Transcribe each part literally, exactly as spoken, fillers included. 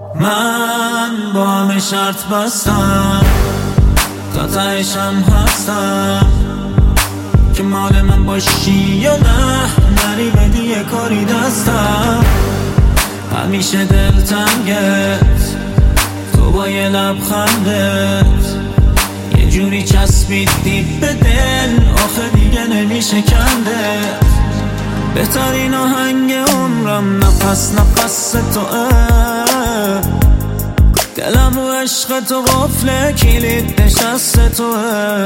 من با همه شرط بستم، تا تهشم هستم که مال من باشی یا نه. نری بدی یه کاری دستم، همیشه دلتنگت تو با یه لبخندت یه جوری چسبیدی به دل، آخه دیگه نمیشه کندت. بهترین آهنگ عمرم نفس نفس توه، دلم رو عشق تو قفله، کلید نشست توه،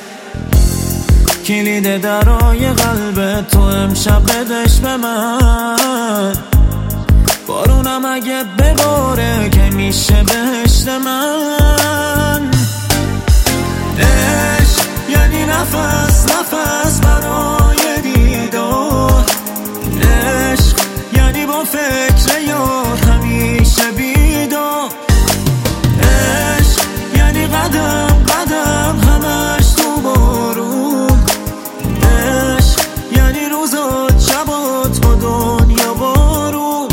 کلید درای قلب تو امشب بدش به من. بارونم اگه بباره که میشه بهشت من. عشق یعنی نفس نفس برای دیدار، عشق یعنی با فکر یار همیشه بیدار، عشق یعنی قدم قدم همش تو بارون، عشق یعنی روزات شبات با دنیا بارون.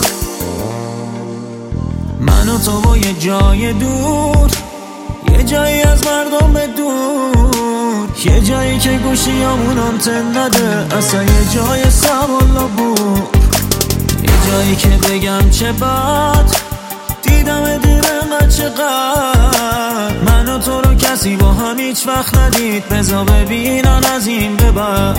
من و تو با یه جای دور، یه جایی از مردم به دور، یه جایی که گوشی همون آنتن نده، اصلا یه جای سوالا بود، یه جایی که بگم چه بد دیدم دیرم چقدر. من و تو رو کسی با هم هیچ وقت ندید، بذار ببینن از این به بعد.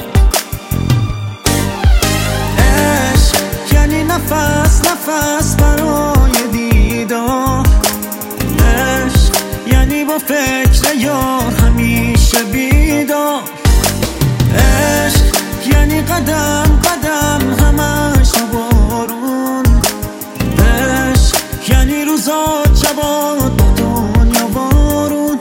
عشق یعنی نفس نفس برای دیدار، عشق یعنی با فکر یار همیشه بیدار، عشق یعنی قدم قدم همش تو بارون، عشق یعنی روزات شبات با دنیا بارون.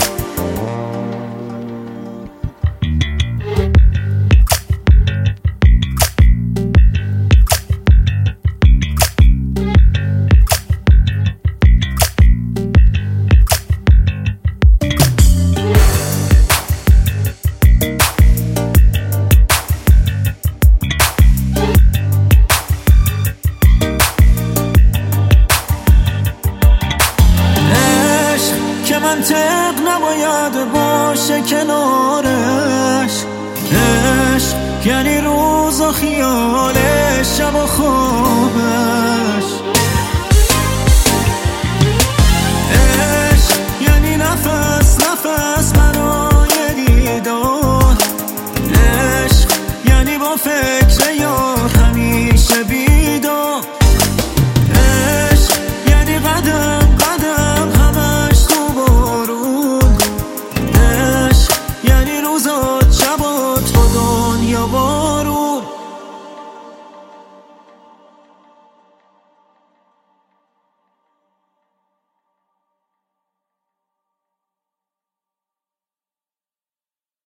منطق نباید باشه کنارش، عشق یعنی روز و خیالش شب و خوابش، عشق یعنی نفس نفس برای دیدار، عشق یعنی با فکر یار همیشه بیدار، عشق یعنی قدم قدم همش تو بارون، عشق یعنی روزات شبات با دنیا بارون.